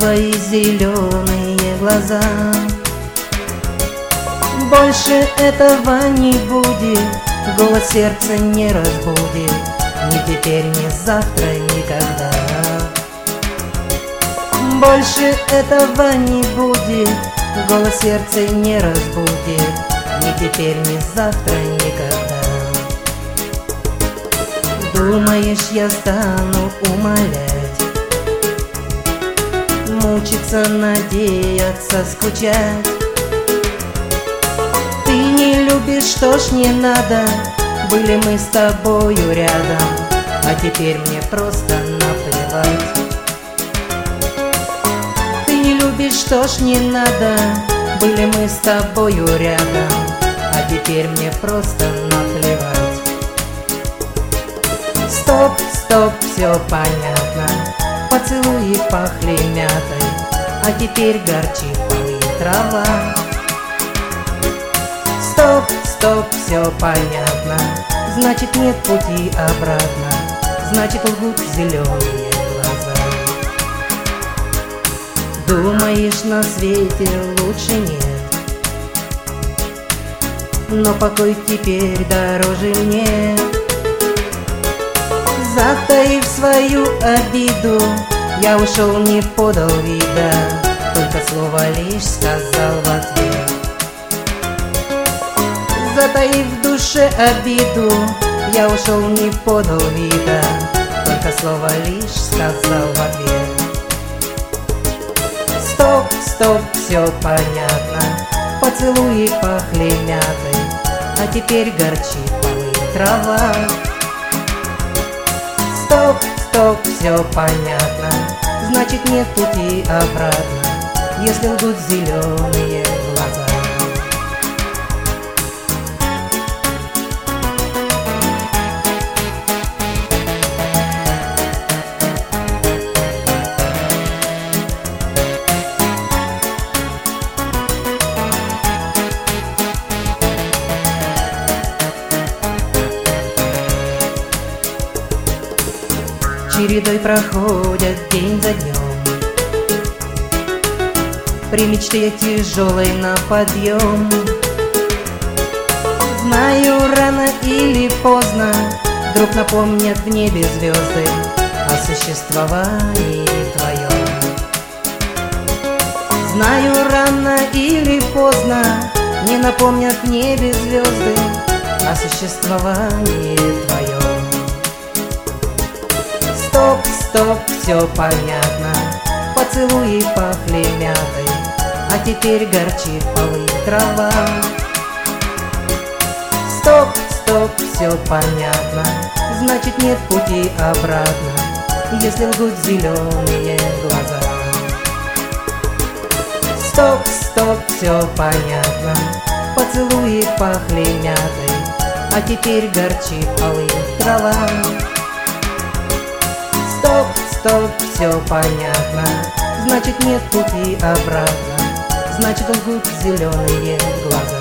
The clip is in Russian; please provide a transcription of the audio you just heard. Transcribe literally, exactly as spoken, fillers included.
твои зеленые глаза. Больше этого не будет, голос сердца не разбудит, ни теперь, ни завтра, никогда. Больше этого не будет, голос сердца не разбудит, ни теперь, ни завтра, никогда. Думаешь, я стану умолять, мучиться, надеяться, скучать? Ты не любишь, что ж не надо, были мы с тобою рядом, а теперь мне просто наплевать. Ты не любишь, что ж не надо, были мы с тобою рядом, а теперь мне просто наплевать. Стоп, стоп, все понятно, поцелуи пахли мятой, а теперь горчит полы трава. Стоп, стоп, все понятно, значит нет пути обратно, значит лгут зеленые глаза. Думаешь, на свете лучше нет, но покой теперь дороже мне. Затаив свою обиду, я ушел, не подал вида, только слово лишь сказал в ответ. Затаив в душе обиду, я ушел, не подал вида, только слово лишь сказал в ответ. Стоп, стоп, все понятно, поцелуи пахли мятой, а теперь горчит полы трава. Стоп, стоп, все понятно, значит нет пути обратно, если лгут зеленые глаза. Чередой проходят день за днем, при мечте тяжелой на подъем. Знаю, рано или поздно вдруг напомнят в небе звезды о существовании твоем. Знаю, рано или поздно не напомнят в небе звезды о существовании твоем. Стоп, стоп, все понятно, поцелуи пахли мятой, а теперь горчит полы трава. Стоп, стоп, все понятно, значит нет пути обратно, если лгут зеленые глаза. Стоп, стоп, все понятно, поцелуи пахли мятой, а теперь горчит полы трава. Стоп, стоп, все понятно, значит нет пути обратно, значит лгут зеленые глаза.